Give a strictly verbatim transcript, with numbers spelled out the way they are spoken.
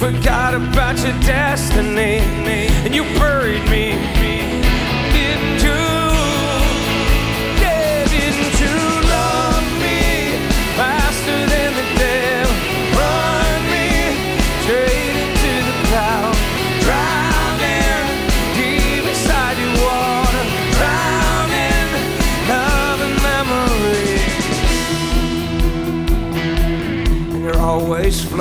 forgot about your destiny, and you buried me, didn't you? Yeah, didn't you love me faster than the devil? Run me straight into the cloud, drowning deep inside your water, drowning love and memory, and you're always floating.